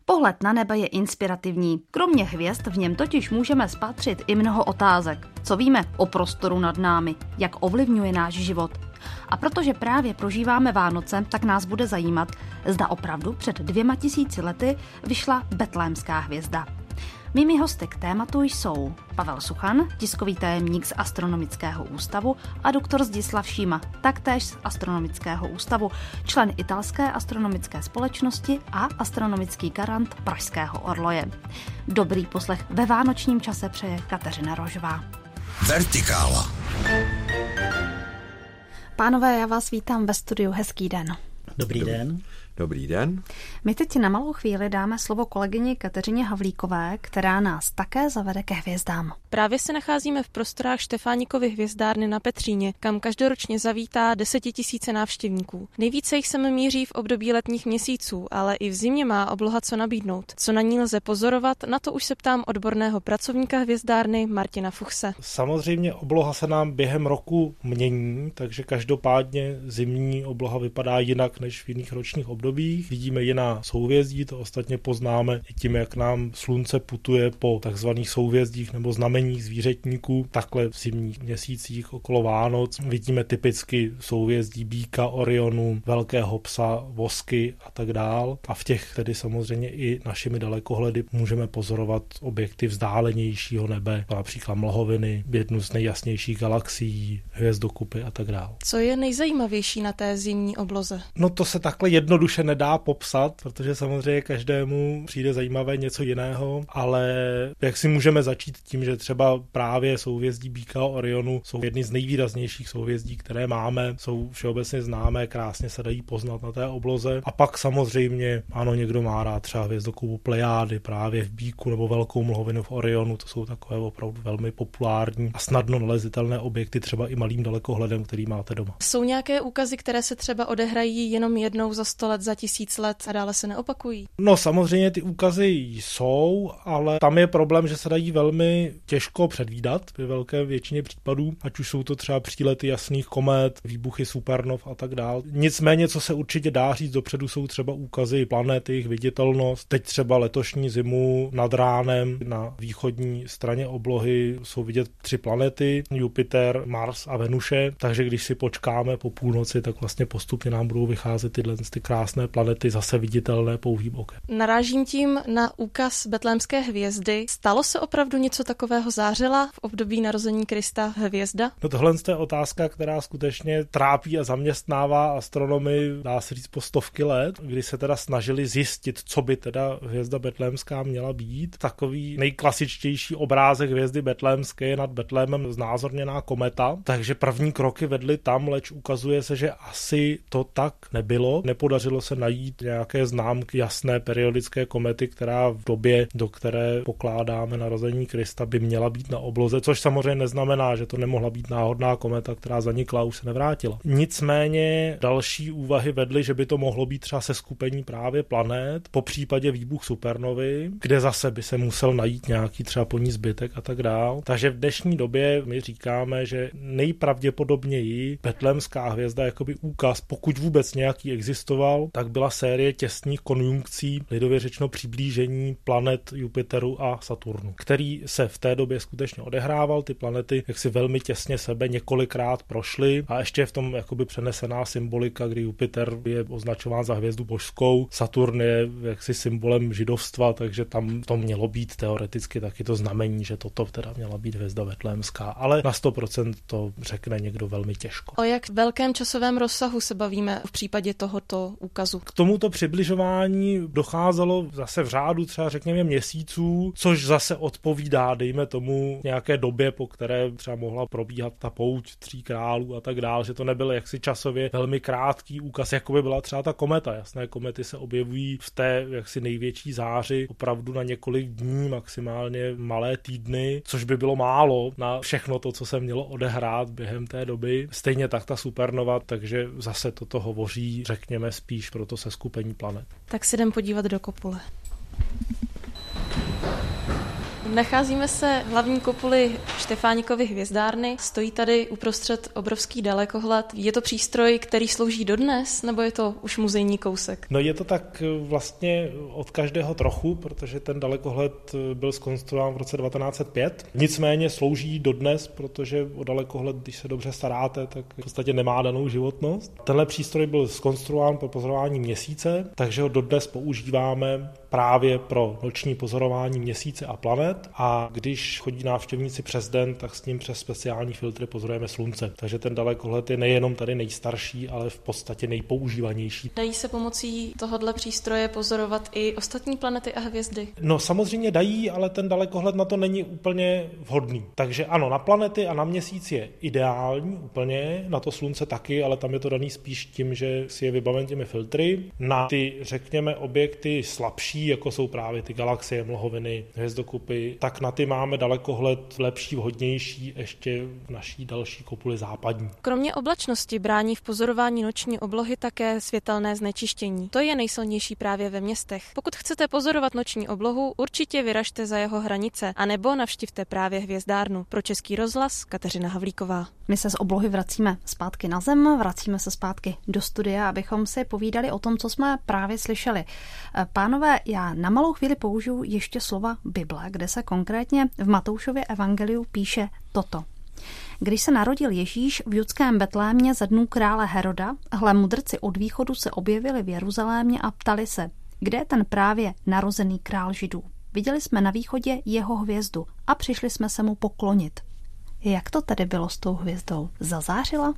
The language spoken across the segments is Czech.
Pohled na nebe je inspirativní. Kromě hvězd v něm totiž můžeme spatřit i mnoho otázek. Co víme o prostoru nad námi? Jak ovlivňuje náš život? A protože právě prožíváme Vánoce, tak nás bude zajímat, zda opravdu před 2000 lety vyšla betlémská hvězda. Mými hosty k tématu jsou Pavel Suchan, tiskový tajemník z Astronomického ústavu, a doktor Zdislav Šíma, taktéž z Astronomického ústavu, člen Italské astronomické společnosti a astronomický garant Pražského orloje. Dobrý poslech ve vánočním čase přeje Kateřina Rožová. Vertikála. Pánové, já vás vítám ve studiu. Hezký den. Dobrý den. Dobrý den. My teď na malou chvíli dáme slovo kolegyni Kateřině Havlíkové, která nás také zavede ke hvězdám. Právě se nacházíme v prostorách Štefánikovy hvězdárny na Petříně, kam každoročně zavítá 10 000 návštěvníků. Nejvíce jich sem míří v období letních měsíců, ale i v zimě má obloha co nabídnout. Co na ní lze pozorovat, na to už se ptám odborného pracovníka hvězdárny Martina Fuchse. Samozřejmě obloha se nám během roku mění, takže každopádně zimní obloha vypadá jinak než v jiných ročních obdobích. Vidíme jiná souhvězdí, to ostatně poznáme i tím, jak nám slunce putuje po takzvaných souhvězdích nebo znameních zvířetníků. Takhle v zimních měsících okolo Vánoc vidíme typicky souhvězdí Býka, Orionu, Velkého psa, Vosky a tak dál. A v těch tedy samozřejmě i našimi dalekohledy můžeme pozorovat objekty vzdálenějšího nebe, například mlhoviny, jednu z nejjasnějších galaxií, hvězdokupy a tak dál. Co je nejzajímavější na té zimní obloze? No to se takhle jednoduše nedá popsat, protože samozřejmě každému přijde zajímavé něco jiného, ale jak si můžeme začít tím, že třeba právě souhvězdí Býka a Orionu jsou jedny z nejvýraznějších souhvězdí, které máme, jsou všeobecně známé, krásně se dají poznat na té obloze. A pak samozřejmě, ano, někdo má rád třeba hvězdokupu Plejády právě v Býku nebo velkou mlhovinu v Orionu, to jsou takové opravdu velmi populární a snadno nalezitelné objekty třeba i malým dalekohledem, který máte doma. Jsou nějaké úkazy, které se třeba odehrají jenom jednou za 100 let, za 1000 let a dále se neopakují? No samozřejmě ty úkazy jsou, ale tam je problém, že se dají velmi těžko předvídat ve velké většině případů, ať už jsou to třeba přílety jasných komet, výbuchy supernov a tak dál. Nicméně, co se určitě dá říct dopředu, jsou třeba úkazy planet, jejich viditelnost. Teď třeba letošní zimu nad ránem na východní straně oblohy jsou vidět 3 planety, Jupiter, Mars a Venuše, takže když si počkáme po půlnoci, tak vlastně postupně nám budou vycházet ty krásné planety zase viditelné pouhým okem. Narážím tím na úkaz betlémské hvězdy. Stalo se opravdu něco takového? Zářila v období narození Krista hvězda? No tohle je otázka, která skutečně trápí a zaměstnává astronomy, dá se říct, po stovky let, kdy se teda snažili zjistit, co by teda hvězda betlémská měla být. Takový nejklasičtější obrázek hvězdy betlémské je nad Betlémem znázorněná kometa, takže první kroky vedly tam, leč ukazuje se, že asi to tak nebylo. Nepodařilo se najít nějaké známky jasné periodické komety, která v době, do které pokládáme narození Krista, by měla být na obloze, což samozřejmě neznamená, že to nemohla být náhodná kometa, která zanikla a už se nevrátila. Nicméně další úvahy vedly, že by to mohlo být třeba seskupení právě planet, po případě výbuch supernovy, kde zase by se musel najít nějaký třeba po ní zbytek a tak dál. Takže v dnešní době my říkáme, že nejpravděpodobněji betlémská hvězda jakoby úkaz, pokud vůbec nějaký existoval, tak byla série těsných konjunkcí, lidově řečeno přiblížení planet Jupiteru a Saturnu, který se v té době skutečně odehrával. Ty planety jaksi velmi těsně sebe několikrát prošly a ještě je v tom jakoby přenesená symbolika, kdy Jupiter je označován za hvězdu božskou, Saturn je jaksi symbolem židovstva, takže tam to mělo být teoreticky taky to znamení, že toto teda měla být hvězda betlémská, ale na 100% to řekne někdo velmi těžko. O jak velkém časovém rozsahu se bavíme v případě tohoto úkazu? K tomuto přibližování docházelo zase v řádu třeba řekněme měsíců, což zase odpovídá, dejme tomu, nějaké době, po které třeba mohla probíhat ta pouť 3 králů a tak dál, že to nebyl jaksi časově velmi krátký úkaz, jako by byla třeba ta kometa. Jasné, komety se objevují v té jaksi největší záři opravdu na několik dní, maximálně malé týdny, což by bylo málo na všechno to, co se mělo odehrát během té doby. Stejně tak ta supernova, takže zase toto hovoří, řekněme, spíš pro to seskupení planet. Tak si jdem podívat do kopule. Nacházíme se v hlavní kopuli Štefánikovy hvězdárny. Stojí tady uprostřed obrovský dalekohled. Je to přístroj, který slouží dodnes, nebo je to už muzejní kousek? No je to tak vlastně od každého trochu, protože ten dalekohled byl zkonstruován v roce 1905. Nicméně slouží dodnes, protože o dalekohled, když se dobře staráte, tak v podstatě nemá danou životnost. Tenhle přístroj byl zkonstruován pro pozorování Měsíce, takže ho dodnes používáme právě pro noční pozorování Měsíce a planet, a když chodí návštěvníci přes den, tak s ním přes speciální filtry pozorujeme Slunce. Takže ten dalekohled je nejenom tady nejstarší, ale v podstatě nejpoužívanější. Dají se pomocí tohohle přístroje pozorovat i ostatní planety a hvězdy? No samozřejmě dají, ale ten dalekohled na to není úplně vhodný. Takže ano, na planety a na Měsíc je ideální úplně, na to Slunce taky, ale tam je to daný spíš tím, že si je vybaven těmi filtry. Na ty, řekněme, objekty slabší, jako jsou právě ty galaxie, mlhoviny, hvězdokupy, tak na ty máme dalekohled lepší, vhodnější ještě v naší další kopuli západní. Kromě oblačnosti brání v pozorování noční oblohy také světelné znečištění. To je nejsilnější právě ve městech. Pokud chcete pozorovat noční oblohu, určitě vyražte za jeho hranice, anebo navštivte právě hvězdárnu. Pro Český rozhlas Kateřina Havlíková. My se z oblohy vracíme zpátky na zem, vracíme se zpátky do studia, abychom si povídali o tom, co jsme právě slyšeli. Pánové, já na malou chvíli použiju ještě slova Bible, kde se konkrétně v Matoušově evangeliu píše toto. Když se narodil Ježíš v judském Betlémě za dnů krále Heroda, hle mudrci od východu se objevili v Jeruzalémě a ptali se, kde je ten právě narozený král Židů. Viděli jsme na východě jeho hvězdu a přišli jsme se mu poklonit. Jak to tedy bylo s tou hvězdou? Zazářila?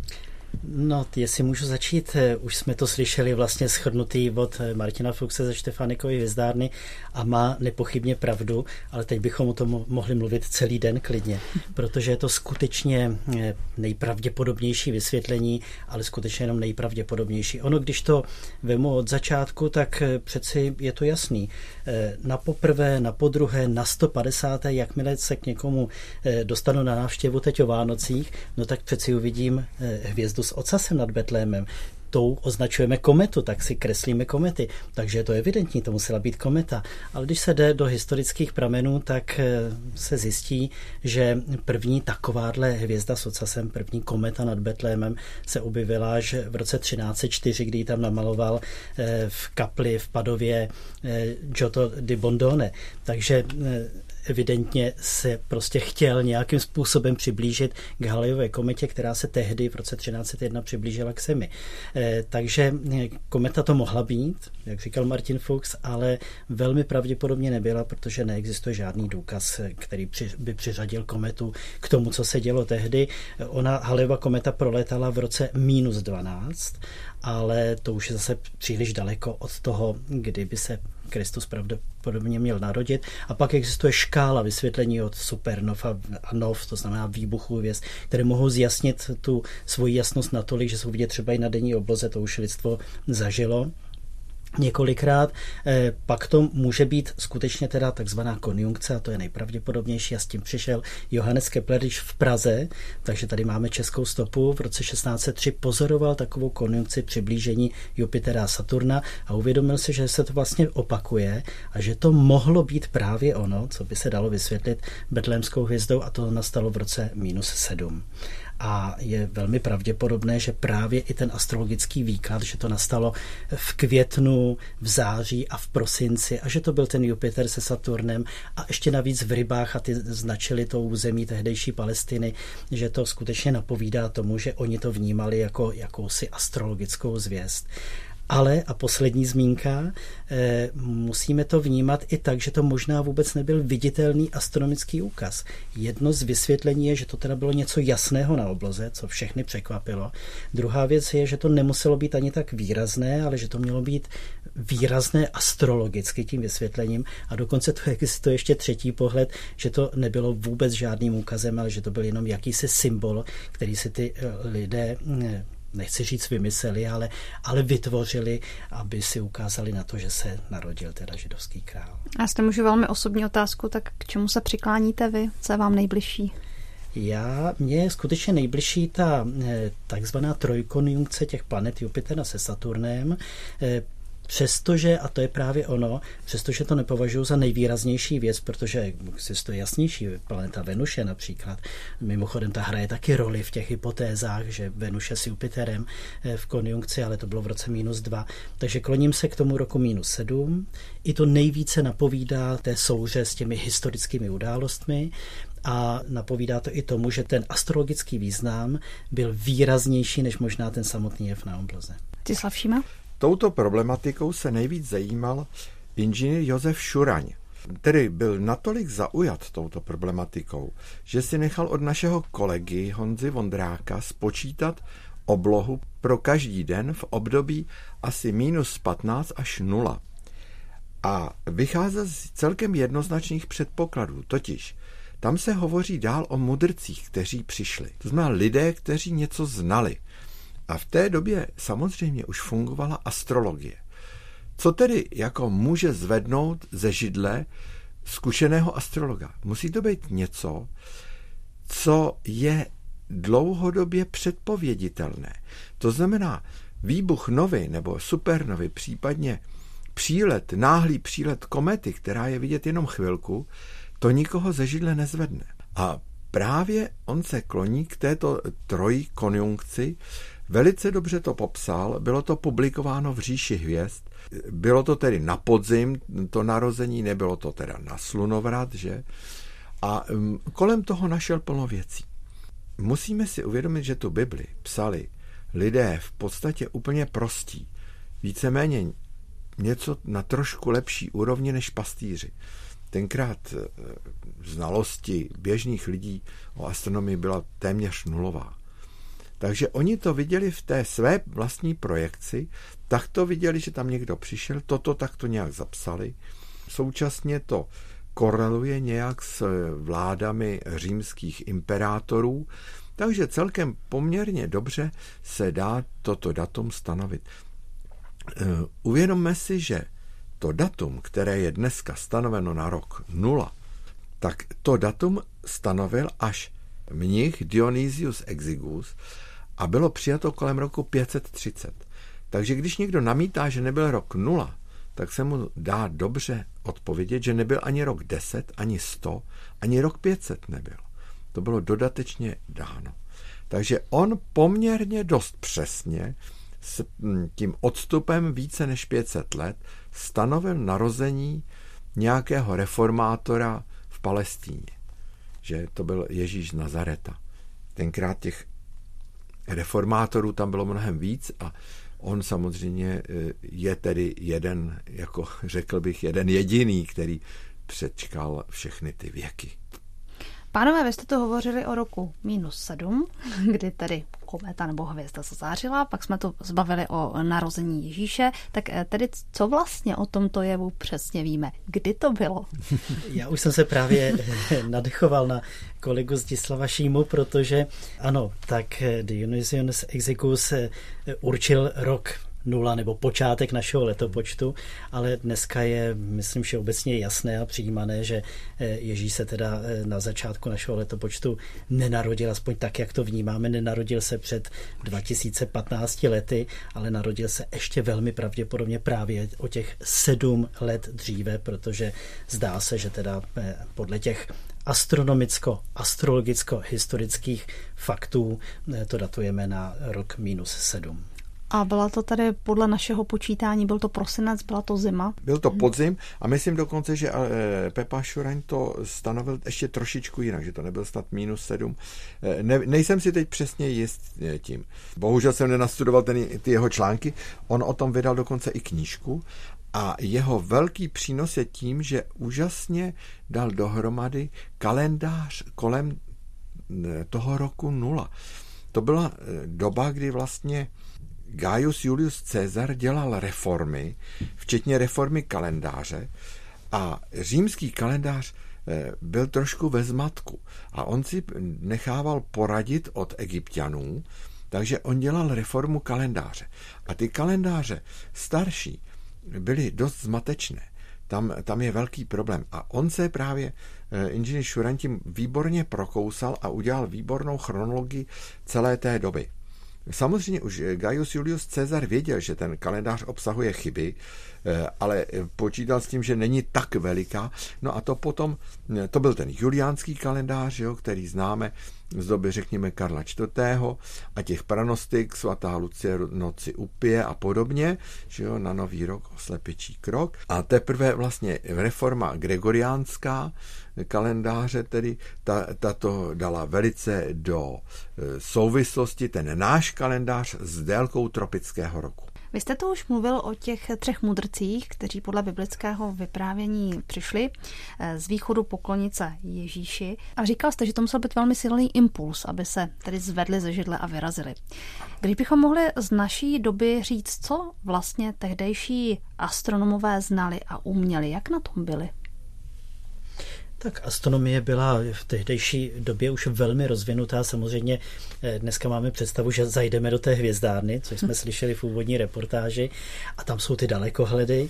No, jestli můžu začít, už jsme to slyšeli vlastně shrnutý od Martina Fuchse ze Štefánikovy hvězdárny a má nepochybně pravdu, ale teď bychom o tom mohli mluvit celý den klidně, protože je to skutečně nejpravděpodobnější vysvětlení, ale skutečně jenom nejpravděpodobnější. Ono, když to vemu od začátku, tak přeci je to jasný. Na poprvé, na podruhé, na 150. jakmile se k někomu dostanu na návštěvu teď o Vánocích, no tak přeci uvidím hvězdu s ocasem nad Betlémem. Tou označujeme kometu, tak si kreslíme komety. Takže je to evidentní, to musela být kometa. Ale když se jde do historických pramenů, tak se zjistí, že první takováhle hvězda s ocasem, první kometa nad Betlémem se objevila až v roce 1304, kdy ji tam namaloval v kapli v Padově Giotto di Bondone. Takže evidentně se prostě chtěl nějakým způsobem přiblížit k Halleyové kometě, která se tehdy v roce 1301 přiblížila k Zemi. Takže kometa to mohla být, jak říkal Martin Fuchs, ale velmi pravděpodobně nebyla, protože neexistuje žádný důkaz, který by přiřadil kometu k tomu, co se dělo tehdy. Ona Halleyova kometa prolétala v roce -12, ale to už je zase příliš daleko od toho, kdy by se Kristus pravděpodobně měl narodit. A pak existuje škála vysvětlení od supernov a nov, to znamená výbuchů hvězd, které mohou zjasnit tu svoji jasnost natolik, že jsou vidět třeba i na denní obloze, to už lidstvo zažilo několikrát. Pak to může být skutečně teda takzvaná konjunkce a to je nejpravděpodobnější a s tím přišel Johannes Kepler již v Praze, takže tady máme českou stopu. V roce 1603 pozoroval takovou konjunkci přiblížení Jupitera a Saturna a uvědomil si, že se to vlastně opakuje a že to mohlo být právě ono, co by se dalo vysvětlit betlémskou hvězdou a to nastalo v roce -7. A je velmi pravděpodobné, že právě i ten astrologický výklad, že to nastalo v květnu, v září a v prosinci a že to byl ten Jupiter se Saturnem a ještě navíc v rybách a ty značili to území tehdejší Palestiny, že to skutečně napovídá tomu, že oni to vnímali jako jakousi astrologickou zvěst. Ale, a poslední zmínka, musíme to vnímat i tak, že to možná vůbec nebyl viditelný astronomický úkaz. Jedno z vysvětlení je, že to teda bylo něco jasného na obloze, co všechny překvapilo. Druhá věc je, že to nemuselo být ani tak výrazné, ale že to mělo být výrazné astrologicky tím vysvětlením. A dokonce to existuje ještě třetí pohled, že to nebylo vůbec žádným úkazem, ale že to byl jenom jakýsi symbol, který si ty lidé nechci říct vymysleli, ale vytvořili, aby si ukázali na to, že se narodil teda židovský král. A jestli můžu velmi osobní otázku, tak k čemu se přikláníte vy? Co je vám nejbližší? Mně je skutečně nejbližší ta takzvaná trojkonjunkce těch planet Jupitera se Saturnem. Přestože, a to je právě ono, přestože to nepovažuji za nejvýraznější věc, protože existuje jasnější planeta Venuše například. Mimochodem ta hraje taky roli v těch hypotézách, že Venuše s Jupiterem v konjunkci, ale to bylo v roce -2. Takže kloním se k tomu roku -7. I to nejvíce napovídá té souhře s těmi historickými událostmi a napovídá to i tomu, že ten astrologický význam byl výraznější než možná ten samotný jev na obloze. Stislav Šíma? Touto problematikou se nejvíc zajímal inženýr Josef Šuraň. Tedy byl natolik zaujat touto problematikou, že si nechal od našeho kolegy Honzy Vondráka spočítat oblohu pro každý den v období asi -15 až 0. A vycházel z celkem jednoznačných předpokladů, totiž tam se hovoří dál o mudrcích, kteří přišli. To znamená lidé, kteří něco znali. A v té době samozřejmě už fungovala astrologie. Co tedy jako může zvednout ze židle zkušeného astrologa? Musí to být něco, co je dlouhodobě předpověditelné. To znamená výbuch novy nebo supernovy, případně náhlý přílet komety, která je vidět jenom chvilku, to nikoho ze židle nezvedne. A právě on se kloní k této trojkonjunkci. Velice dobře to popsal, bylo to publikováno v Říši hvězd, bylo to tedy na podzim, to narození, nebylo to teda na slunovrat, že? A kolem toho našel plno věcí. Musíme si uvědomit, že tu Bibli psali lidé v podstatě úplně prostí, víceméně něco na trošku lepší úrovni než pastýři. Tenkrát znalosti běžných lidí o astronomii byla téměř nulová. Takže oni to viděli v té své vlastní projekci, tak to viděli, že tam někdo přišel, toto takto nějak zapsali. Současně to koreluje nějak s vládami římských imperátorů, takže celkem poměrně dobře se dá toto datum stanovit. Uvědomme si, že to datum, které je dneska stanoveno na rok 0, tak to datum stanovil až mnich Dionysius Exigus a bylo přijato kolem roku 530. Takže když někdo namítá, že nebyl rok 0, tak se mu dá dobře odpovědět, že nebyl ani rok 10, ani 100, ani rok 500 nebyl. To bylo dodatečně dáno. Takže on poměrně dost přesně s tím odstupem více než 500 let stanovil narození nějakého reformátora v Palestíně, že to byl Ježíš z Nazareta. Tenkrát těch reformátorů tam bylo mnohem víc a on samozřejmě je tedy jeden, jako řekl bych, jeden jediný, který přečkal všechny ty věky. Pánové, vy jste to hovořili o roku -7, kdy tedy kometa nebo hvězda se zářila, pak jsme to zbavili o narození Ježíše, tak tedy co vlastně o tomto jevu přesně víme? Kdy to bylo? Já už jsem se právě nadechoval na kolegu Zdislava Šímu, protože ano, tak Dionysius Exigus určil rok 0 nebo počátek našeho letopočtu, ale dneska je, myslím, že obecně jasné a přijímané, že Ježíš se teda na začátku našeho letopočtu nenarodil, aspoň tak, jak to vnímáme, nenarodil se před 2015 lety, ale narodil se ještě velmi pravděpodobně právě o těch 7 let dříve, protože zdá se, že teda podle těch astronomicko-astrologicko-historických faktů to datujeme na rok -7. A byla to tady podle našeho počítání, byl to prosinec, byla to zima? Byl to podzim a myslím dokonce, že Pepa Šuraň to stanovil ještě trošičku jinak, že to nebyl snad -7. Nejsem si teď přesně jist tím. Bohužel jsem nenastudoval ty jeho články. On o tom vydal dokonce i knížku a jeho velký přínos je tím, že úžasně dal dohromady kalendář kolem toho roku 0. To byla doba, kdy vlastně Gaius Julius Caesar dělal reformy, včetně reformy kalendáře a římský kalendář byl trošku ve zmatku a on si nechával poradit od Egypťanů, takže on dělal reformu kalendáře. A ty kalendáře starší byly dost zmatečné. Tam je velký problém. A on se právě, inženýr Šuraň, tím výborně prokousal a udělal výbornou chronologii celé té doby. Samozřejmě už Gaius Julius Caesar věděl, že ten kalendář obsahuje chyby, ale počítal s tím, že není tak veliká. No a to potom, to byl ten juliánský kalendář, jo, který známe z doby, řekněme, Karla IV. A těch pranostik, svatá Lucie noci upije a podobně, že jo, na nový rok oslepičí krok. A teprve vlastně reforma gregoriánská kalendáře, tedy tato dala velice do souvislosti ten náš kalendář s délkou tropického roku. Vy jste to už mluvil o těch 3 mudrcích, kteří podle biblického vyprávění přišli z východu poklonit se Ježíši. A říkal jste, že to musel být velmi silný impuls, aby se tedy zvedli ze židle a vyrazili. Kdybychom mohli z naší doby říct, co vlastně tehdejší astronomové znali a uměli, jak na tom byli? Tak astronomie byla v tehdejší době už velmi rozvinutá. Samozřejmě dneska máme představu, že zajdeme do té hvězdárny, což jsme slyšeli v úvodní reportáži, a tam jsou ty dalekohledy.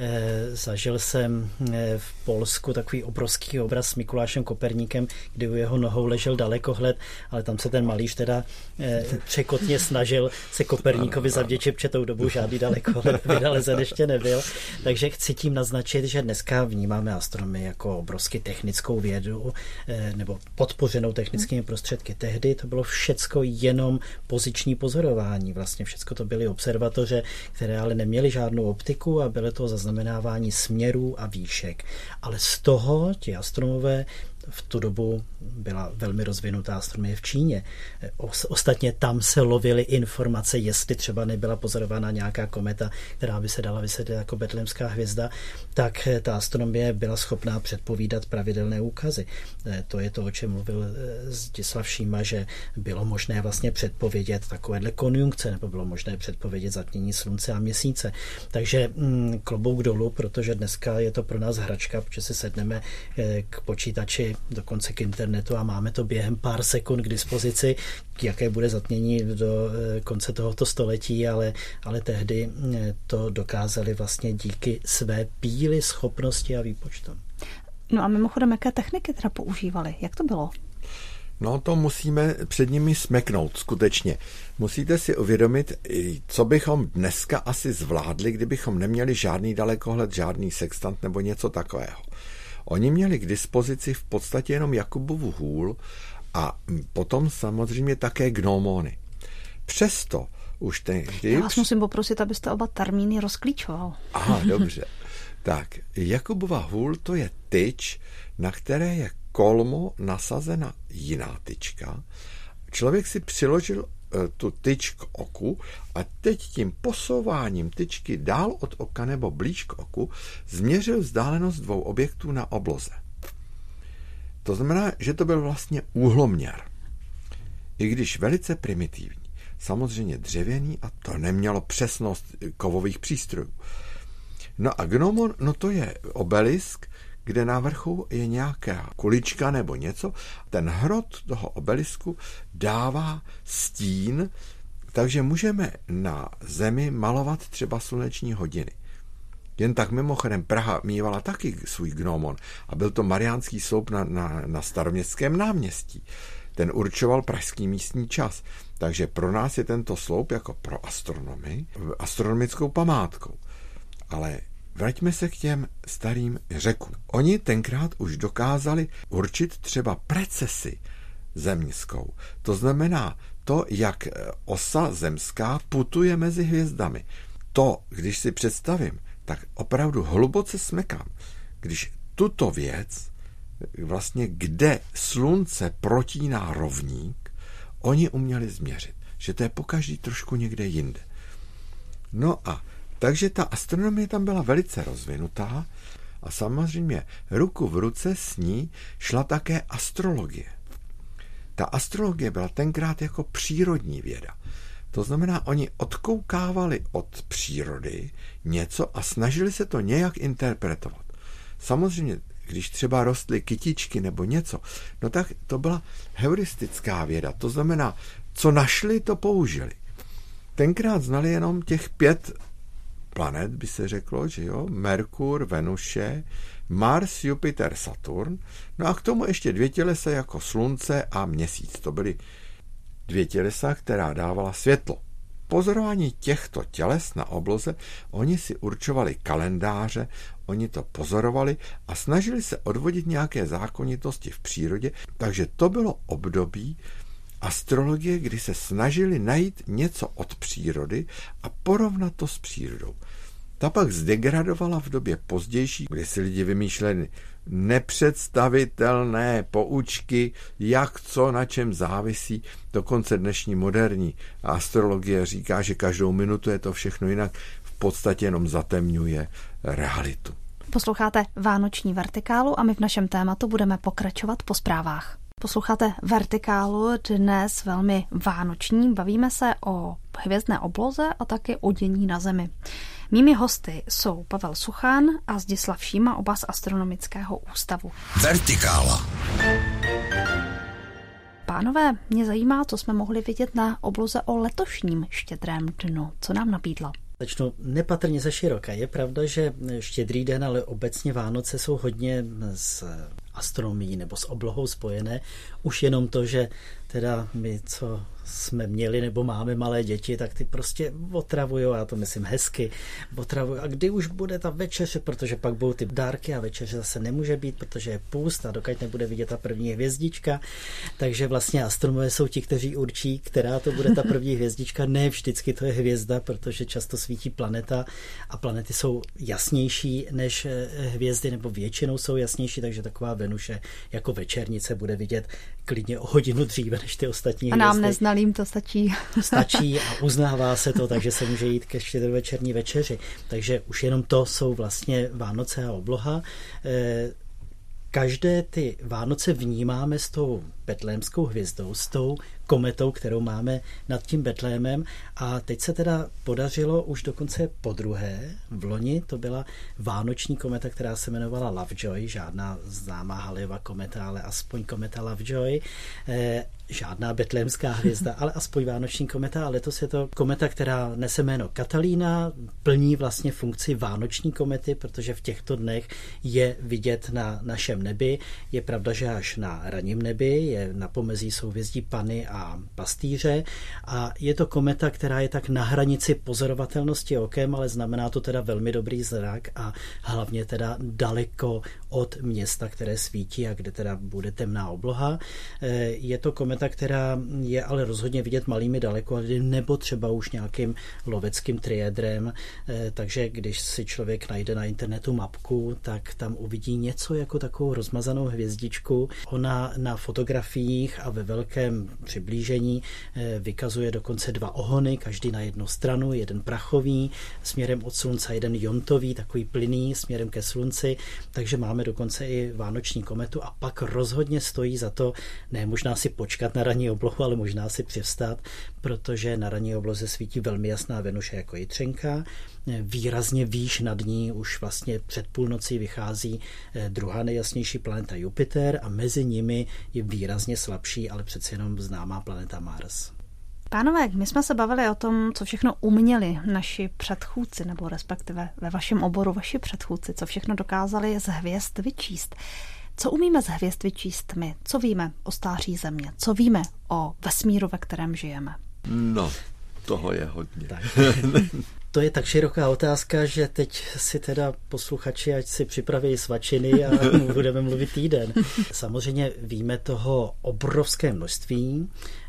Zažil jsem v Polsku takový obrovský obraz s Mikulášem Koperníkem, kdy u jeho nohou ležel dalekohled, ale tam se ten malíř teda překotně snažil se Koperníkovi zavděčit, protože tou dobu žádný dalekohled vynalezen ještě nebyl. Takže chci tím naznačit, že dneska vnímáme astronomii jako obrovsky technickou vědu nebo podpořenou technickými prostředky. Tehdy to bylo všecko jenom poziční pozorování. Vlastně všecko to byly observatoře, které ale neměly žádnou optiku a bylo to zaznamenávání směrů a výšek. Ale z toho ti astronomové v tu dobu byla velmi rozvinutá astronomie v Číně. Ostatně tam se lovily informace, jestli třeba nebyla pozorována nějaká kometa, která by se dala vysvětlit jako betlémská hvězda, tak ta astronomie byla schopná předpovídat pravidelné úkazy. To je to, o čem mluvil Zdislav Šíma, že bylo možné vlastně předpovědět takovéhle konjunkce, nebo bylo možné předpovědět zatmění slunce a měsíce. Takže klobouk dolů, protože dneska je to pro nás hračka, protože si sedneme k počítači, dokonce k internetu a máme to během pár sekund k dispozici, jaké bude zatmění do konce tohoto století, ale tehdy to dokázali vlastně díky své píli, schopnosti a výpočtům. No a mimochodem, jaké techniky teda používali? Jak to bylo? No to musíme před nimi smeknout, skutečně. Musíte si uvědomit, co bychom dneska asi zvládli, kdybychom neměli žádný dalekohled, žádný sextant nebo něco takového. Oni měli k dispozici v podstatě jenom Jakobovu hůl a potom samozřejmě také gnomony. Přesto už tehdy... Já vás musím poprosit, abyste oba termíny rozklíčoval. Aha, dobře. Tak, Jakobova hůl, to je tyč, na které je kolmo nasazena jiná tyčka. Člověk si přiložil tu tyč k oku a teď tím posouváním tyčky dál od oka nebo blíž k oku změřil vzdálenost 2 objektů na obloze. To znamená, že to byl vlastně úhloměr. I když velice primitivní. Samozřejmě dřevěný a to nemělo přesnost kovových přístrojů. No a gnomon, no to je obelisk, kde na vrchu je nějaká kulička nebo něco. Ten hrot toho obelisku dává stín, takže můžeme na zemi malovat třeba sluneční hodiny. Jen tak mimochodem Praha mívala taky svůj gnomon a byl to Mariánský sloup na Staroměstském náměstí. Ten určoval pražský místní čas. Takže pro nás je tento sloup jako pro astronomy astronomickou památkou. Ale vraťme se k těm starým Řekům. Oni tenkrát už dokázali určit třeba precesi zemskou. To znamená to, jak osa zemská putuje mezi hvězdami. To, když si představím, tak opravdu hluboce smekám. Když tuto věc, vlastně kde slunce protíná rovník, oni uměli změřit. Že to je pokaždý trošku někde jinde. No a takže ta astronomie tam byla velice rozvinutá a samozřejmě ruku v ruce s ní šla také astrologie. Ta astrologie byla tenkrát jako přírodní věda. To znamená, oni odkoukávali od přírody něco a snažili se to nějak interpretovat. Samozřejmě, když třeba rostly kytičky nebo něco, no tak to byla heuristická věda. To znamená, co našli, to použili. Tenkrát znali jenom těch 5 planet, by se řeklo, že jo, Merkur, Venuše, Mars, Jupiter, Saturn, no a k tomu ještě 2 tělesa jako Slunce a Měsíc. To byly 2 tělesa, která dávala světlo. Pozorování těchto těles na obloze, oni si určovali kalendáře, oni to pozorovali a snažili se odvodit nějaké zákonitosti v přírodě, takže to bylo období astrologie, kdy se snažili najít něco od přírody a porovnat to s přírodou. Ta pak zdegradovala v době pozdější, kdy si lidi vymýšleli nepředstavitelné poučky, jak co na čem závisí. Dokonce dnešní moderní astrologie říká, že každou minutu je to všechno jinak, v podstatě jenom zatemňuje realitu. Posloucháte Vánoční vertikálu a my v našem tématu budeme pokračovat po zprávách. Posloucháte Vertikálu, dnes velmi vánoční, bavíme se o hvězdné obloze a taky o dění na Zemi. Mými hosty jsou Pavel Suchán a Zdislav Šíma, oba z Astronomického ústavu. Vertikála. Pánové, mě zajímá, co jsme mohli vidět na obloze o letošním Štědrém dnu. Co nám nabídla? Začnu nepatrně ze široka. Je pravda, že Štědrý den, ale obecně Vánoce jsou hodně s astronomií nebo s oblohou spojené. Už jenom to, že teda my, co jsme měli nebo máme malé děti, tak ty prostě otravujou, já to myslím hezky, otravujou. A kdy už bude ta večeře, protože pak budou ty dárky a večeře zase nemůže být, protože je půst a dokud nebude vidět ta první hvězdička. Takže vlastně astronomové jsou ti, kteří určí, která to bude ta první hvězdička. Ne vždycky to je hvězda, protože často svítí planeta a planety jsou jasnější než hvězdy, nebo většinou jsou jasnější, takže taková Venuše jako večernice bude vidět klidně o hodinu dříve než ty ostatní hvězdy. A nám neznalým to stačí. Stačí a uznává se to, takže se může jít ke štědrovečerní večeři. Takže už jenom to jsou vlastně Vánoce a obloha. Každé ty Vánoce vnímáme s tou betlémskou hvězdou, s tou kometou, kterou máme nad tím Betlémem, a teď se teda podařilo už dokonce podruhé. V loni to byla vánoční kometa, která se jmenovala Lovejoy, žádná známá Halleyova kometa, ale aspoň kometa Lovejoy, žádná betlémská hvězda, ale aspoň vánoční kometa, a letos je to kometa, která nese jméno Katalína, plní vlastně funkci vánoční komety, protože v těchto dnech je vidět na našem nebi. Je pravda, že až na ranním nebi, je na pomezí souhvězdí Panny a Pastýře, a je to kometa, která je tak na hranici pozorovatelnosti okem, ale znamená to teda velmi dobrý zrak a hlavně teda daleko od města, které svítí a kde teda bude temná obloha. Je to kometa, která je ale rozhodně vidět malými dalekohledy nebo třeba už nějakým loveckým triedrem, takže když si člověk najde na internetu mapku, tak tam uvidí něco jako takovou rozmazanou hvězdičku. Ona na fotografiích a ve velkém přiblížení vykazuje dokonce 2 ohony, každý na jednu stranu, jeden prachový směrem od slunce, jeden jontový, takový plynný směrem ke slunci, takže máme dokonce i vánoční kometu, a pak rozhodně stojí za to, ne možná si počkat na ranní oblohu, ale možná si přivstat, protože na ranní obloze svítí velmi jasná Venuše jako jitřenka. Výrazně výš nad ní už vlastně před půlnocí vychází druhá nejjasnější planeta Jupiter a mezi nimi je výrazně slabší, ale přeci jenom známá planeta Mars. Pánové, my jsme se bavili o tom, co všechno uměli naši předchůdci, nebo respektive ve vašem oboru vaši předchůdci, co všechno dokázali z hvězd vyčíst. Co umíme z hvězd vyčíst my? Co víme o stáří Země? Co víme o vesmíru, ve kterém žijeme? No, toho je hodně. Tak. To je tak široká otázka, že teď si teda posluchači, ať si připraví svačiny a budeme mluvit týden. Samozřejmě víme toho obrovské množství,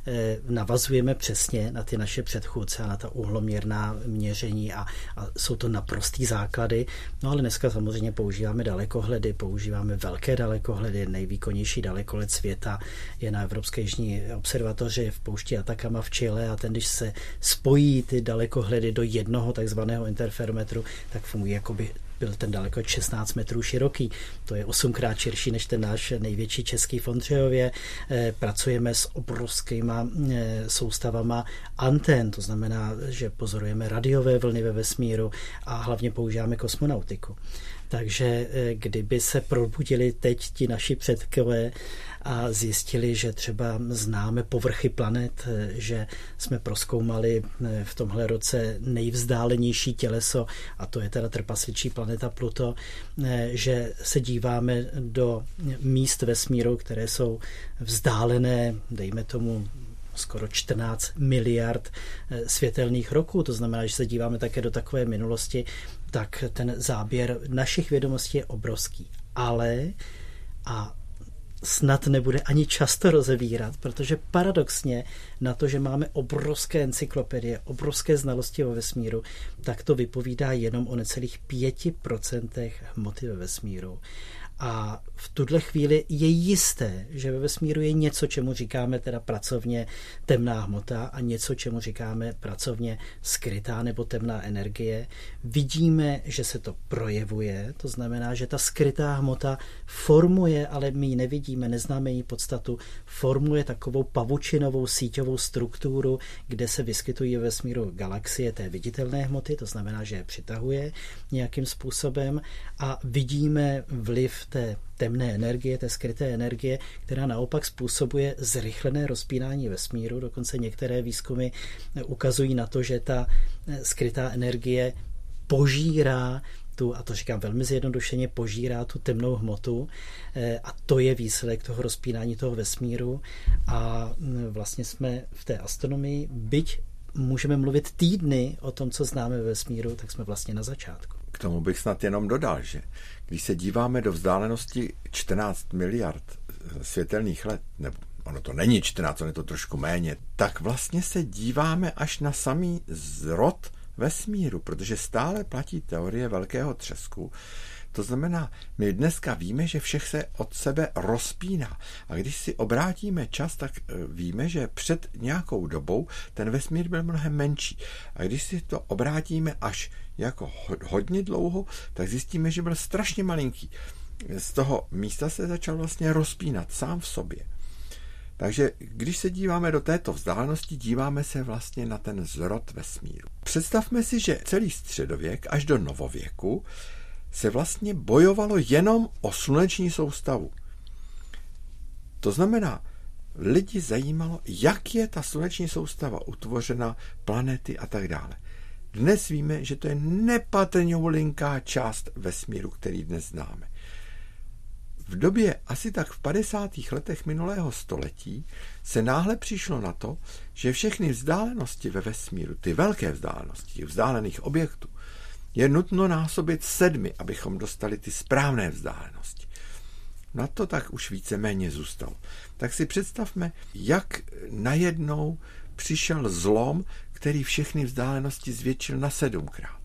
navazujeme přesně na ty naše předchůdce a na ta úhloměrná měření a jsou to naprostý základy. No ale dneska samozřejmě používáme dalekohledy, používáme velké dalekohledy, nejvýkonnější dalekohled světa je na Evropské jižní observatoři v poušti Atacama v Chile, a ten, když se spojí ty dalekohledy do jednoho takzvaného interferometru, tak funguje, jako by byl ten dalekohled 16 metrů široký. To je 8krát širší než ten náš největší český v Ondřejově. Pracujeme s obrovskýma soustavama antén, to znamená, že pozorujeme radiové vlny ve vesmíru a hlavně používáme kosmonautiku. Takže kdyby se probudili teď ti naši předkové a zjistili, že třeba známe povrchy planet, že jsme prozkoumali v tomhle roce nejvzdálenější těleso, a to je teda trpasličí planeta Pluto, že se díváme do míst vesmíru, které jsou vzdálené, dejme tomu skoro 14 miliard světelných roků. To znamená, že se díváme také do takové minulosti, tak ten záběr našich vědomostí je obrovský. Ale a snad nebude ani často rozevírat, protože paradoxně na to, že máme obrovské encyklopedie, obrovské znalosti o vesmíru, tak to vypovídá jenom o necelých 5% hmoty ve vesmíru. A v tuhle chvíli je jisté, že ve vesmíru je něco, čemu říkáme teda pracovně temná hmota a něco, čemu říkáme pracovně skrytá nebo temná energie. Vidíme, že se to projevuje, to znamená, že ta skrytá hmota formuje, ale my ji nevidíme, neznáme její podstatu, formuje takovou pavučinovou síťovou strukturu, kde se vyskytují ve vesmíru galaxie té viditelné hmoty, to znamená, že je přitahuje nějakým způsobem a vidíme vliv té temné energie, té skryté energie, která naopak způsobuje zrychlené rozpínání vesmíru. Dokonce některé výzkumy ukazují na to, že ta skrytá energie požírá tu, a to říkám velmi zjednodušeně, požírá tu temnou hmotu a to je výsledek toho rozpínání toho vesmíru a vlastně jsme v té astronomii, byť můžeme mluvit týdny o tom, co známe ve vesmíru, tak jsme vlastně na začátku. K tomu bych snad jenom dodal, že když se díváme do vzdálenosti 14 miliard světelných let, nebo ono to není 14, ono je to trošku méně, tak vlastně se díváme až na samý zrod vesmíru, protože stále platí teorie velkého třesku. To znamená, my dneska víme, že všech se od sebe rozpíná. A když si obrátíme čas, tak víme, že před nějakou dobou ten vesmír byl mnohem menší. A když si to obrátíme až jako hodně dlouho, tak zjistíme, že byl strašně malinký. Z toho místa se začal vlastně rozpínat sám v sobě. Takže když se díváme do této vzdálenosti, díváme se vlastně na ten zrod vesmíru. Představme si, že celý středověk až do novověku se vlastně bojovalo jenom o sluneční soustavu. To znamená, lidi zajímalo, jak je ta sluneční soustava utvořena, planety a tak dále. Dnes víme, že to je nepatrňoulinká část vesmíru, který dnes známe. V době asi tak v 50. letech minulého století se náhle přišlo na to, že všechny vzdálenosti ve vesmíru, ty velké vzdálenosti, těch vzdálených objektů, je nutno násobit 7, abychom dostali ty správné vzdálenosti. Na to tak už víceméně zůstalo. Tak si představme, jak najednou přišel zlom, který všechny vzdálenosti zvětšil na 7krát.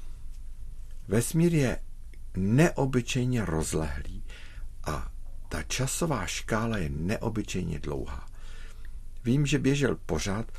Vesmír je neobyčejně rozlehlý a ta časová škála je neobyčejně dlouhá. Vím, že běžel pořád,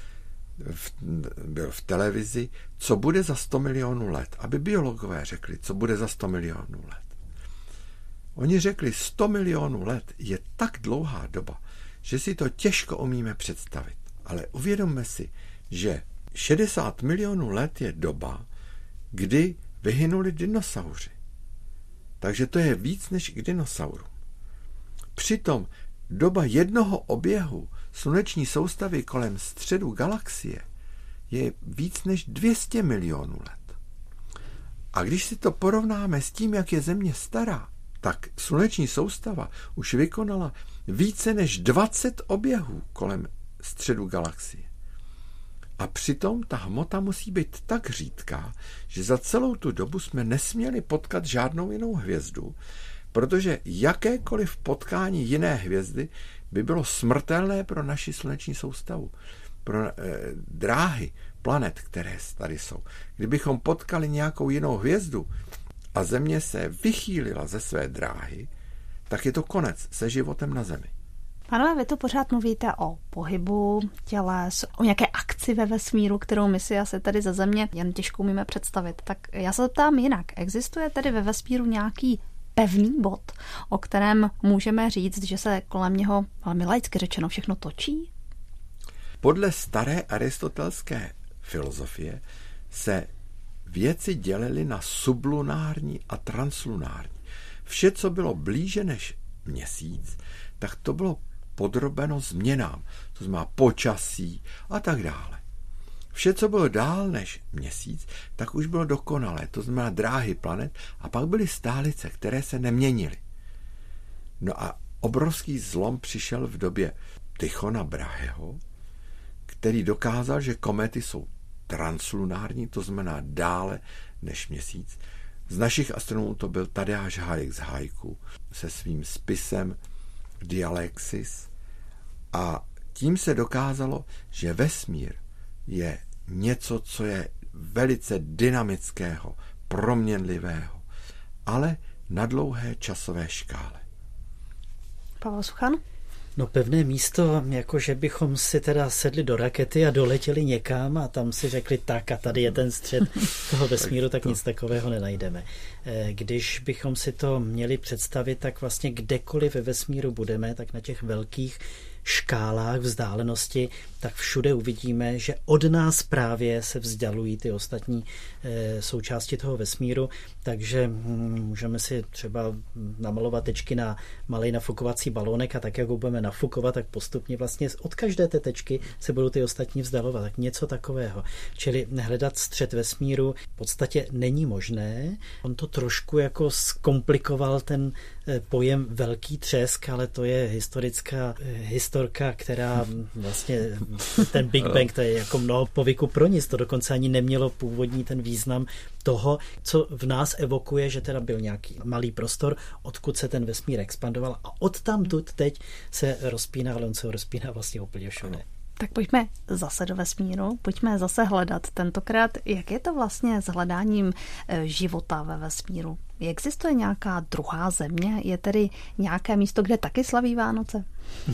byl v televizi, co bude za 100 milionů let, aby biologové řekli, co bude za 100 milionů let. Oni řekli, 100 milionů let je tak dlouhá doba, že si to těžko umíme představit. Ale uvědomme si, že 60 milionů let je doba, kdy vyhynuli dinosauři. Takže to je víc než k dinosaurům. Přitom doba jednoho oběhu sluneční soustavy kolem středu galaxie je víc než 200 milionů let. A když si to porovnáme s tím, jak je Země stará, tak sluneční soustava už vykonala více než 20 oběhů kolem středu galaxie. A přitom ta hmota musí být tak řídká, že za celou tu dobu jsme nesměli potkat žádnou jinou hvězdu, protože jakékoliv potkání jiné hvězdy by bylo smrtelné pro naši sluneční soustavu, pro dráhy planet, které tady jsou. Kdybychom potkali nějakou jinou hvězdu a Země se vychýlila ze své dráhy, tak je to konec se životem na Zemi. Pánové, vy tu pořád mluvíte o pohybu těles, o nějaké akci ve vesmíru, kterou my si asi tady ze Země jen těžko umíme představit. Tak já se ptám jinak. Existuje tedy ve vesmíru nějaký pevný bod, o kterém můžeme říct, že se kolem něho, velmi laicky řečeno, všechno točí? Podle staré aristotelské filozofie se věci dělily na sublunární a translunární. Vše, co bylo blíže než Měsíc, tak to bylo podrobeno změnám, to znamená počasí a tak dále. Vše, co bylo dál než Měsíc, tak už bylo dokonalé, to znamená dráhy planet a pak byly stálice, které se neměnily. No a obrovský zlom přišel v době Tychona Braheho, který dokázal, že komety jsou translunární, to znamená dále než Měsíc. Z našich astronomů to byl Tadeáš Hájek z Hájku se svým spisem Dialexis a tím se dokázalo, že vesmír je něco, co je velice dynamického, proměnlivého, ale na dlouhé časové škále. Pavel Suchan? No pevné místo, jako že bychom si teda sedli do rakety a doletěli někam a tam si řekli tak a tady je ten střed toho vesmíru, tak nic takového nenajdeme. Když bychom si to měli představit, tak vlastně kdekoliv ve vesmíru budeme, tak na těch velkých škálách vzdálenosti, tak všude uvidíme, že od nás právě se vzdalují ty ostatní součásti toho vesmíru, takže můžeme si třeba namalovat tečky na malej nafukovací balónek a tak, jak ho budeme nafukovat, tak postupně vlastně od každé té tečky se budou ty ostatní vzdalovat, tak něco takového. Čili hledat střed vesmíru v podstatě není možné. On to trošku jako zkomplikoval ten pojem velký třesk, ale to je historická historka, která vlastně ten Big Bang, to je jako mnoho povyku pro nic, to dokonce ani nemělo původní ten význam toho, co v nás evokuje, že teda byl nějaký malý prostor, odkud se ten vesmír expandoval a odtamtud teď se rozpíná, ale on se rozpíná vlastně úplně všude. Tak pojďme zase do vesmíru, pojďme zase hledat tentokrát, jak je to vlastně s hledáním života ve vesmíru. Existuje nějaká druhá země? Je tedy nějaké místo, kde taky slaví Vánoce?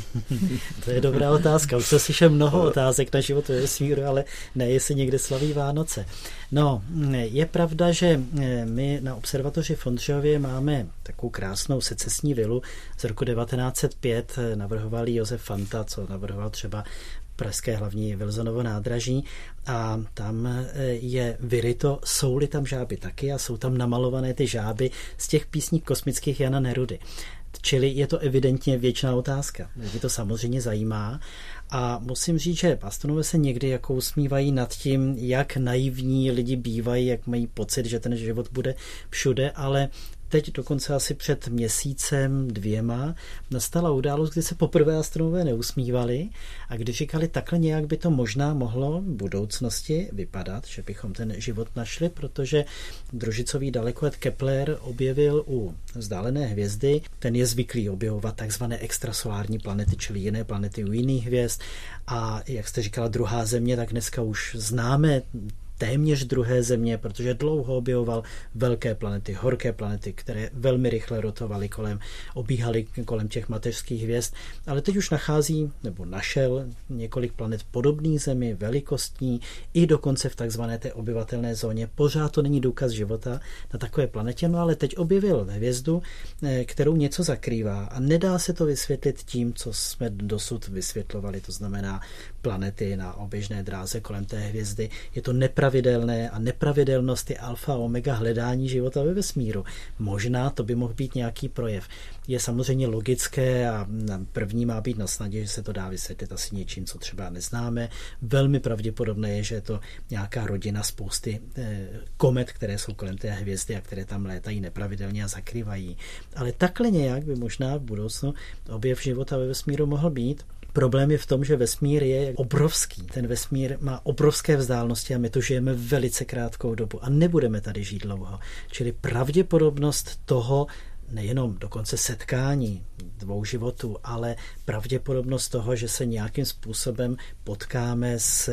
To je dobrá otázka. Už jsem slyšel mnoho otázek na život ve vesmíru, ale ne, jestli někde slaví Vánoce. No, je pravda, že my na observatoři v Ondřejově máme takovou krásnou secesní vilu z roku 1905. Navrhoval Josef Fanta, co navrhoval třeba pražské hlavní Wilsonovo nádraží a tam je vyryto, jsou-li tam žáby taky a jsou tam namalované ty žáby z těch písní kosmických Jana Nerudy. Čili je to evidentně věčná otázka. Mě to samozřejmě zajímá a musím říct, že astronomové se někdy jako usmívají nad tím, jak naivní lidi bývají, jak mají pocit, že ten život bude všude, ale teď dokonce asi před měsícem, 2 nastala událost, kdy se poprvé astronomové neusmívali a kdy říkali, takhle nějak by to možná mohlo v budoucnosti vypadat, že bychom ten život našli, protože družicový dalekolet Kepler objevil u vzdálené hvězdy, ten je zvyklý objevovat takzvané extrasolární planety, čili jiné planety u jiných hvězd a jak jste říkala, druhá země, tak dneska už známe téměř druhé země, protože dlouho objevoval velké planety, horké planety, které velmi rychle rotovaly obíhaly kolem těch mateřských hvězd, ale teď už nachází, nebo našel několik planet podobných Zemi, velikostní, i dokonce v takzvané té obyvatelné zóně. Pořád to není důkaz života na takové planetě, no ale teď objevil hvězdu, kterou něco zakrývá a nedá se to vysvětlit tím, co jsme dosud vysvětlovali, to znamená planety na oběžné dráze kolem té hvězdy. Je to nepravidelné a nepravidelnost je alfa a omega hledání života ve vesmíru. Možná to by mohl být nějaký projev. Je samozřejmě logické a první má být na snadě, že se to dá vysvětlit asi něčím, co třeba neznáme. Velmi pravděpodobné je, že je to nějaká rodina spousty komet, které jsou kolem té hvězdy a které tam létají nepravidelně a zakrývají. Ale takhle nějak by možná v budoucnu objev života ve vesmíru mohl být. Problém je v tom, že vesmír je obrovský. Ten vesmír má obrovské vzdálenosti a my tu žijeme velice krátkou dobu a nebudeme tady žít dlouho. Čili pravděpodobnost toho, nejenom dokonce setkání 2 životů, ale pravděpodobnost toho, že se nějakým způsobem potkáme s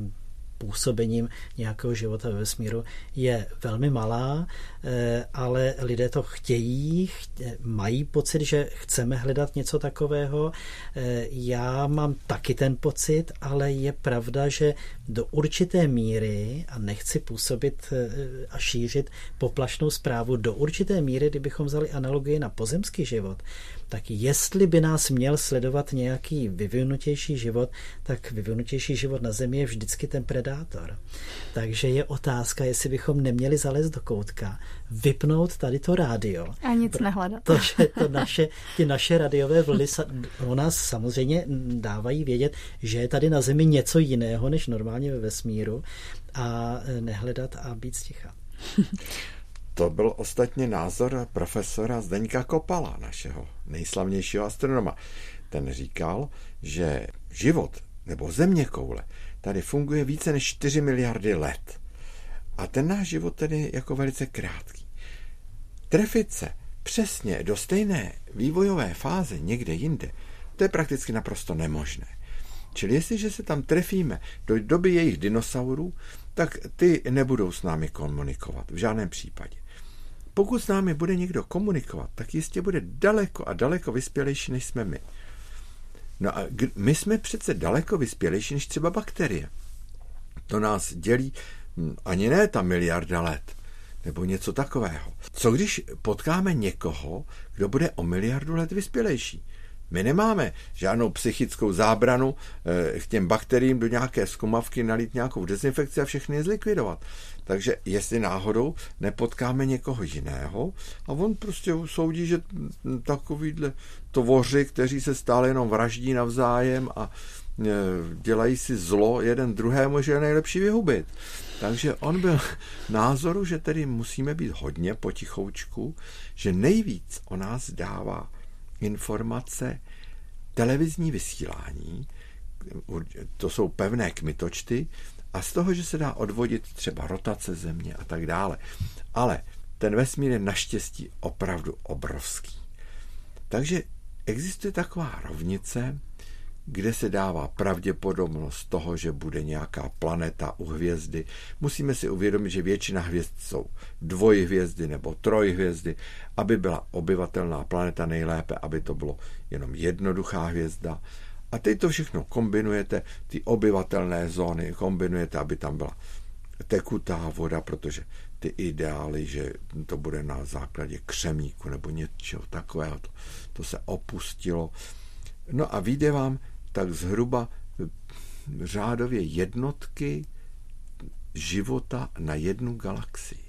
působením nějakého života ve vesmíru je velmi malá, ale lidé to chtějí, mají pocit, že chceme hledat něco takového. Já mám taky ten pocit, ale je pravda, že do určité míry, a nechci působit a šířit poplašnou zprávu, do určité míry, kdybychom vzali analogii na pozemský život, tak jestli by nás měl sledovat nějaký vyvinutější život, tak vyvinutější život na Zemi je vždycky ten predátor. Takže je otázka, jestli bychom neměli zalézt do koutka, vypnout tady to rádio. A nic nehledat. Protože ty naše radiové vlny o nás samozřejmě dávají vědět, že je tady na Zemi něco jiného, než normálně ve vesmíru a nehledat a být sticha. To byl ostatně názor profesora Zdeňka Kopala, našeho nejslavnějšího astronoma. Ten říkal, že život nebo zeměkoule tady funguje více než 4 miliardy let. A ten náš život tedy je jako velice krátký. Trefit se přesně do stejné vývojové fáze někde jinde, to je prakticky naprosto nemožné. Čili jestliže se tam trefíme do doby jejich dinosaurů, tak ty nebudou s námi komunikovat v žádném případě. Pokud s námi bude někdo komunikovat, tak jistě bude daleko a daleko vyspělejší, než jsme my. No a my jsme přece daleko vyspělejší než třeba bakterie. To nás dělí ani ne ta miliarda let, nebo něco takového. Co když potkáme někoho, kdo bude o miliardu let vyspělejší? My nemáme žádnou psychickou zábranu k těm bakteriím do nějaké zkumavky nalít nějakou dezinfekci a všechny je zlikvidovat. Takže jestli náhodou nepotkáme někoho jiného a on prostě soudí, že takovýhle tvoři, kteří se stále jenom vraždí navzájem a dělají si zlo jeden druhému, že je nejlepší vyhubit. Takže on byl názoru, že tedy musíme být hodně potichoučku, že nejvíc o nás dává informace televizní vysílání, to jsou pevné kmitočty, a z toho, že se dá odvodit třeba rotace země a tak dále. Ale ten vesmír je naštěstí opravdu obrovský. Takže existuje taková rovnice, kde se dává pravděpodobnost toho, že bude nějaká planeta u hvězdy. Musíme si uvědomit, že většina hvězd jsou dvojhvězdy nebo trojhvězdy, aby byla obyvatelná planeta nejlépe, aby to bylo jenom jednoduchá hvězda. A teď to všechno kombinujete, ty obyvatelné zóny kombinujete, aby tam byla tekutá voda, protože ty ideály, že to bude na základě křemíku nebo něčeho takového, to se opustilo. No a vyjde vám tak zhruba řádově jednotky života na jednu galaxii.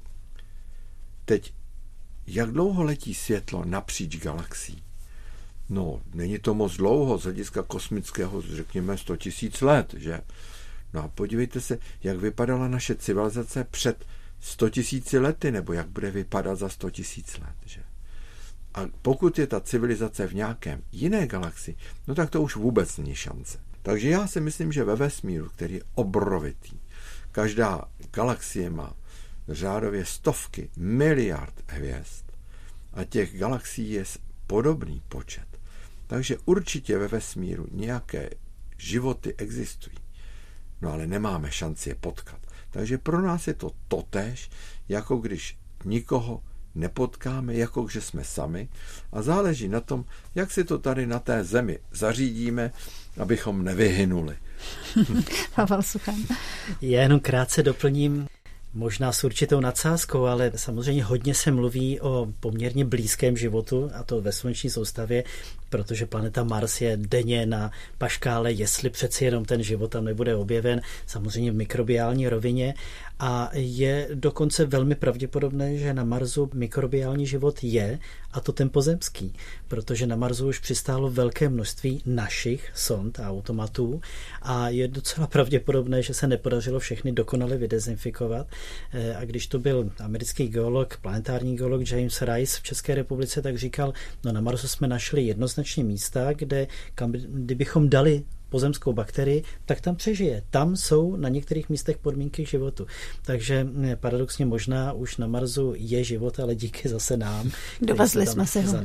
Teď, jak dlouho letí světlo napříč galaxií? No, není to moc dlouho, z hlediska kosmického, řekněme 100 000 let, že? No a podívejte se, jak vypadala naše civilizace před 100 000 lety, nebo jak bude vypadat za 100 000 let, že? A pokud je ta civilizace v nějakém jiné galaxii, no tak to už vůbec není šance. Takže já si myslím, že ve vesmíru, který je obrovitý, každá galaxie má řádově stovky miliard hvězd a těch galaxií je podobný počet. Takže určitě ve vesmíru nějaké životy existují. No ale nemáme šanci je potkat. Takže pro nás je to totéž, jako když nikoho nepotkáme, jako že jsme sami, a záleží na tom, jak si to tady na té zemi zařídíme, abychom nevyhynuli. Pavel Suchan. Já jenom krátce doplním, možná s určitou nadsázkou, ale samozřejmě hodně se mluví o poměrně blízkém životu, a to ve sluneční soustavě, protože planeta Mars je denně na paškále, jestli přeci jenom ten život tam nebude objeven, samozřejmě v mikrobiální rovině, a je dokonce velmi pravděpodobné, že na Marsu mikrobiální život je, a to ten pozemský, protože na Marsu už přistálo velké množství našich sond a automatů a je docela pravděpodobné, že se nepodařilo všechny dokonale vydezinfikovat. A když to byl americký geolog, planetární geolog James Rice v České republice, tak říkal, no na Marsu jsme našli jednoznačně místa, kde kdybychom dali pozemskou bakterii, tak tam přežije. Tam jsou na některých místech podmínky životu. Takže paradoxně možná už na Marsu je život, ale díky zase nám. Dovezli jsme si ho.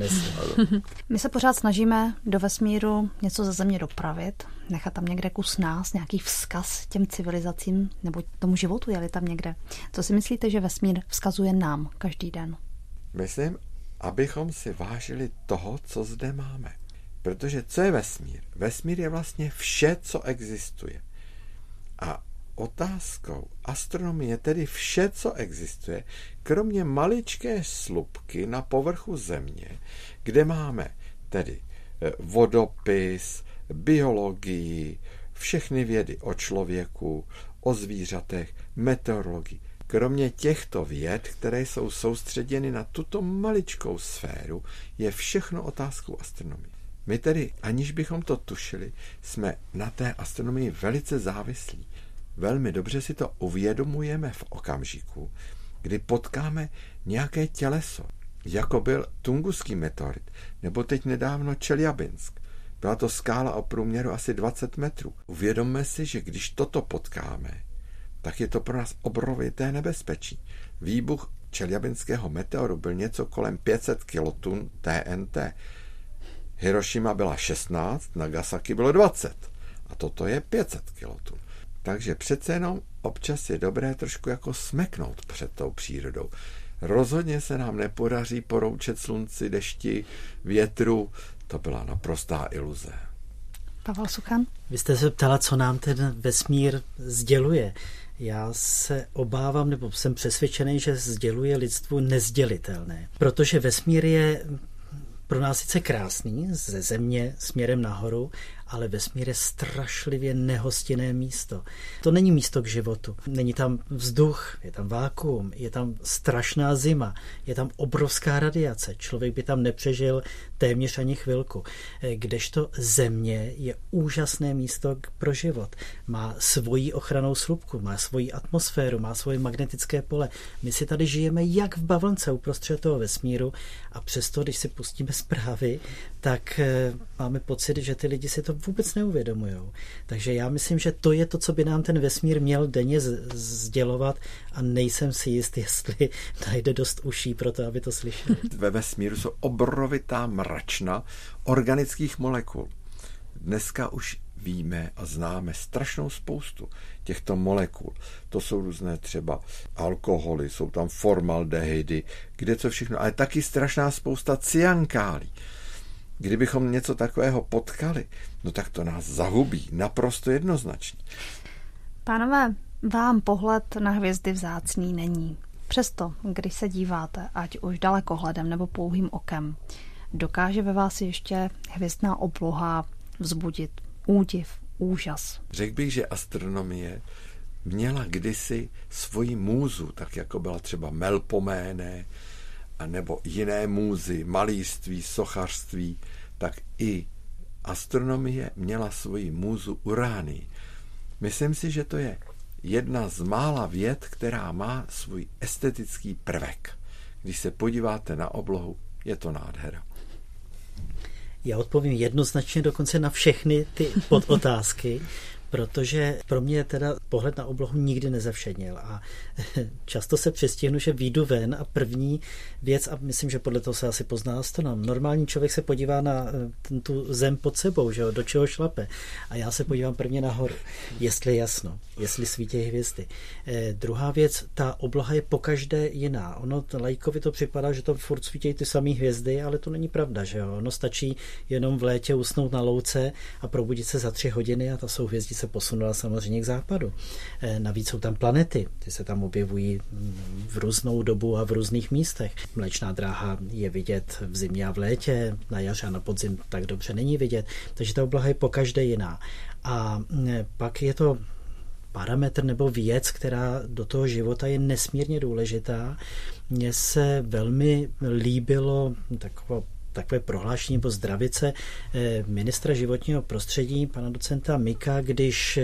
My se pořád snažíme do vesmíru něco ze Země dopravit, nechat tam někde kus nás, nějaký vzkaz těm civilizacím nebo tomu životu, je-li tam někde. Co si myslíte, že vesmír vzkazuje nám každý den? Myslím, abychom si vážili toho, co zde máme. Protože co je vesmír? Vesmír je vlastně vše, co existuje. A otázkou astronomie je tedy vše, co existuje, kromě maličké slupky na povrchu Země, kde máme tedy vodopis, biologii, všechny vědy o člověku, o zvířatech, meteorologii. Kromě těchto věd, které jsou soustředěny na tuto maličkou sféru, je všechno otázkou astronomie. My tedy, aniž bychom to tušili, jsme na té astronomii velice závislí. Velmi dobře si to uvědomujeme v okamžiku, kdy potkáme nějaké těleso, jako byl Tunguský meteorit, nebo teď nedávno Čeljabinsk. Byla to skála o průměru asi 20 metrů. Uvědomme si, že když toto potkáme, tak je to pro nás obrovité nebezpečí. Výbuch čeljabinského meteoru byl něco kolem 500 kilotun TNT. Hirošima byla 16, Nagasaki bylo 20. A toto je 500 kilotun. Takže přece jenom občas je dobré trošku jako smeknout před tou přírodou. Rozhodně se nám nepodaří poroučet slunci, dešti, větru. To byla naprostá iluze. Pavel Suchan? Vy jste se ptala, co nám ten vesmír sděluje. Já se obávám, nebo jsem přesvědčený, že sděluje lidstvu nezdělitelné. Protože vesmír je pro nás sice krásný, ze Země směrem nahoru, ale vesmír je strašlivě nehostinné místo. To není místo k životu. Není tam vzduch, je tam vákuum, je tam strašná zima, je tam obrovská radiace. Člověk by tam nepřežil téměř ani chvilku. Kdežto Země je úžasné místo pro život. Má svoji ochrannou slupku, má svoji atmosféru, má svoje magnetické pole. My si tady žijeme jak v bavlnce uprostřed toho vesmíru a přesto, když si pustíme zprávy, tak máme pocit, že ty lidi si to vůbec neuvědomujou. Takže já myslím, že to je to, co by nám ten vesmír měl denně sdělovat a nejsem si jist, jestli najde dost uší pro to, aby to slyšeli. Ve vesmíru jsou obrovitá mračna organických molekul. Dneska už víme a známe strašnou spoustu těchto molekul. To jsou různé třeba alkoholy, jsou tam formaldehydy, kde co všechno, ale taky strašná spousta cyankálí. Kdybychom něco takového potkali, no tak to nás zahubí, naprosto jednoznačně. Pánové, vám pohled na hvězdy vzácný není. Přesto, když se díváte, ať už dalekohledem nebo pouhým okem, dokáže ve vás ještě hvězdná obloha vzbudit údiv, úžas. Řekl bych, že astronomie měla kdysi svoji můzu, tak jako byla třeba Melpomene, a nebo jiné můzy, malířství, sochařství, tak i astronomie měla svoji můzu Uránii. Myslím si, že to je jedna z mála věd, která má svůj estetický prvek. Když se podíváte na oblohu, je to nádhera. Já odpovím jednoznačně dokonce na všechny ty podotázky, protože pro mě teda pohled na oblohu nikdy nezavšednil a často se přistihnu, že vyjdu ven a první věc, a myslím, že podle toho se asi pozná astronom, normální člověk se podívá na tu zem pod sebou, že jo, do čeho šlape, a já se podívám prvně nahoru, jestli je jasno, jestli svítí hvězdy. Druhá věc, ta obloha je pokaždé jiná. Ono laikovi to připadá, že to furt svítí ty samé hvězdy, ale to není pravda, že jo. Ono stačí jenom v létě usnout na louce a probudit se za 3 hodiny a ta souhvězdí se posunula samozřejmě k západu. Navíc jsou tam planety, ty se tam objevují v různou dobu a v různých místech. Mléčná dráha je vidět v zimě a v létě, na jaře a na podzim tak dobře není vidět, takže ta obloha je pokaždé jiná. A pak je to parametr nebo věc, která do toho života je nesmírně důležitá. Mně se velmi líbilo takové prohlášení nebo zdravice ministra životního prostředí, pana docenta Mika, když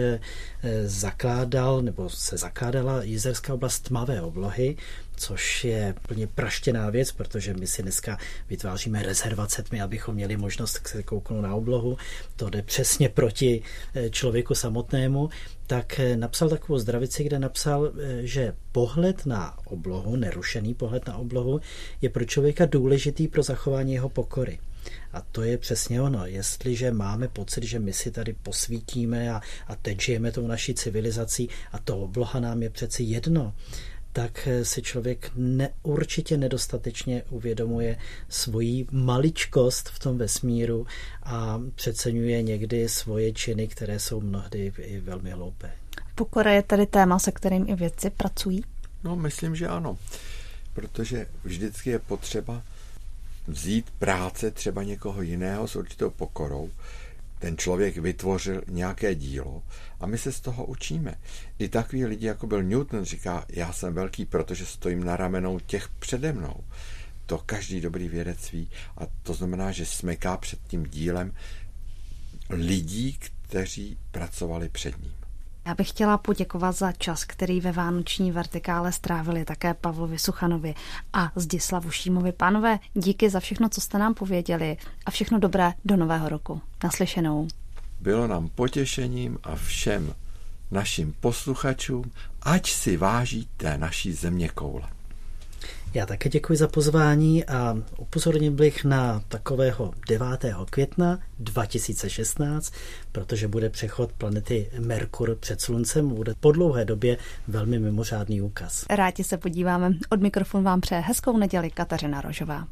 se zakládala Jizerská oblast tmavé oblohy, což je plně praštěná věc, protože my si dneska vytváříme rezervace tmy, abychom měli možnost se kouknout na oblohu. To jde přesně proti člověku samotnému. Tak napsal takovou zdravici, kde napsal, že pohled na oblohu, nerušený pohled na oblohu, je pro člověka důležitý pro zachování jeho pokory. A to je přesně ono. Jestliže máme pocit, že my si tady posvítíme a teď žijeme tou naší civilizací a to obloha nám je přeci jedno, tak si člověk určitě nedostatečně uvědomuje svoji maličkost v tom vesmíru a přeceňuje někdy svoje činy, které jsou mnohdy i velmi hloupé. Pokora je tady téma, se kterým i vědci pracují? No, myslím, že ano. Protože vždycky je potřeba vzít práce třeba někoho jiného s určitou pokorou. Ten člověk vytvořil nějaké dílo a my se z toho učíme. I takový lidi, jako byl Newton, říká, já jsem velký, protože stojím na ramenou těch přede mnou. To každý dobrý vědec ví a to znamená, že smeká před tím dílem lidí, kteří pracovali před ním. Já bych chtěla poděkovat za čas, který ve vánoční vertikále strávili také Pavlovi Suchanovi a Zdislavu Šímovi. Pánové, díky za všechno, co jste nám pověděli a všechno dobré do nového roku. Naslyšenou. Bylo nám potěšením a všem našim posluchačům, ať si váží té naší zeměkoule. Já také děkuji za pozvání a upozornil bych na takového 9. května 2016, protože bude přechod planety Merkur před Sluncem, bude po dlouhé době velmi mimořádný úkaz. Rádi se podíváme. Od mikrofonu vám přeje hezkou neděli Kateřina Rožová.